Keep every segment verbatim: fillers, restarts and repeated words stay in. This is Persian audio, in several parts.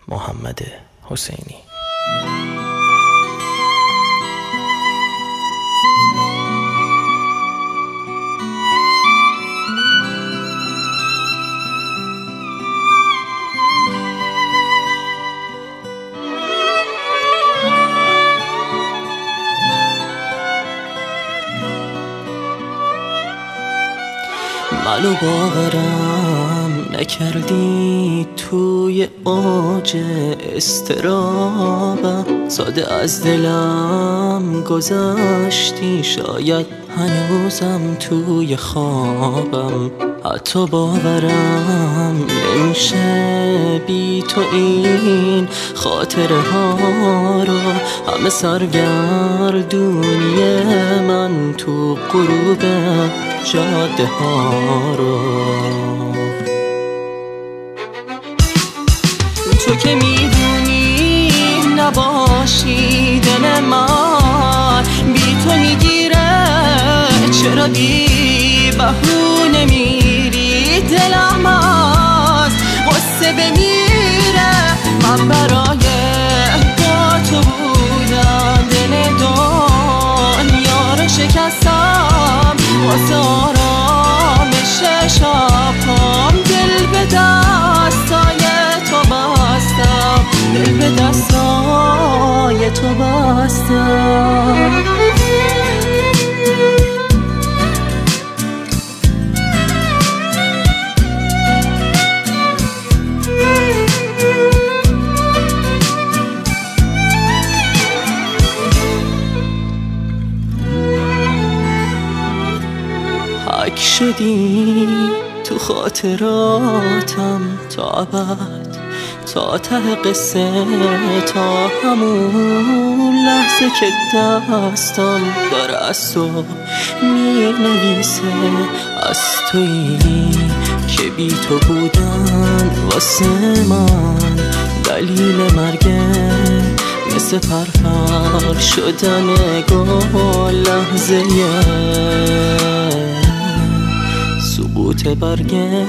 محمد حسینی. منو باورم نکردی توی اوج استرابم، ساده از دلم گذشتی، شاید هنوزم توی خوابم. حتی باورم نمیشه بی تو این خاطره ها رو، همه سرگردونی من تو غروب جاده ها رو. تو که میدونی نباشی دل من بی تو میگیره، چرا بی بهونه میری دلم از غصه بمیره. من برای با تو بودم دل دنیا رو شکستم، واسه آرامش شبام دل به دستای تو بستم، دل به دستای تو بستم. حک شدی تو خاطراتم تا ابد، تا ته قصه، تا همون لحظه که دستم داره از تو می نویسه. از تویی که بی تو بودن واسه من دلیل مرگه، مثل پرپر شدن گل لحظه سقوط برگه.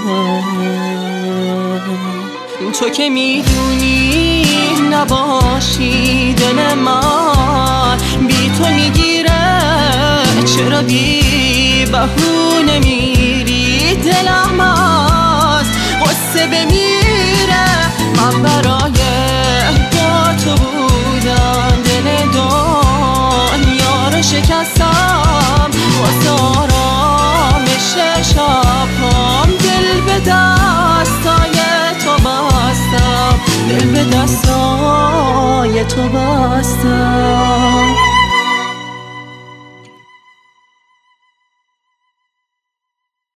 تو که میدونی نباشی دل من بی تو میگیره، چرا بی بهونه میری دلم از غصه بمیره. من برای با تو بودم دل دنیا رو شکستم، واسه آرامش شبام دل به دستای تو بستم، دل به دستای تو بستم.